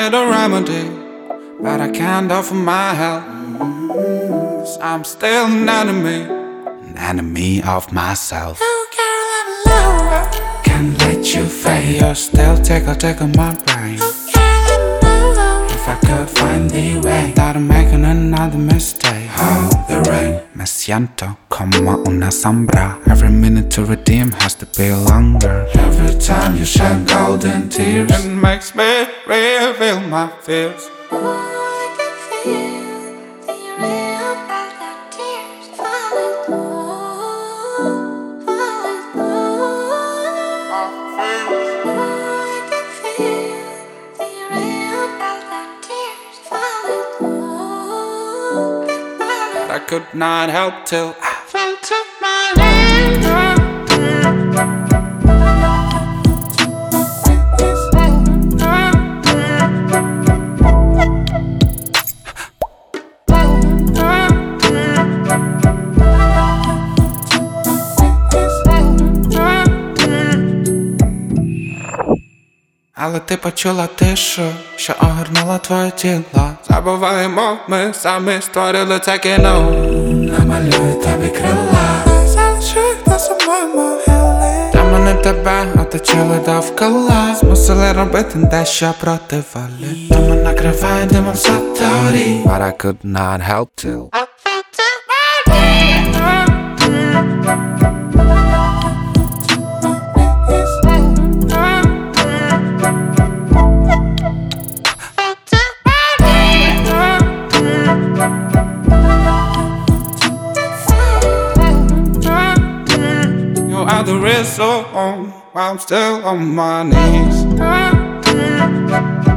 wanted a remedy, but I can't offer my help. 'Cause I'm still an enemy of myself. Can't let you fade. You're still tickle my brain. If I could find the way without making another mistake. How the rain. Me siento como una sombra. Every minute to redeem has to be longer. Every time you shed golden tears, it makes me reveal my fears. I could not help till I fell to my knees. Але ти почула тишу, що огорнула твоє тіло. Забуваємо, ми самі створили це кіно. Намалюю тобі крила, залишив на самої могили. Та мене тебе оточили довкола, змусили робити дещо проти волі. Тому накриває димом саторі, but I could not help till I fell to my knees. You are the reason why I'm still on my knees.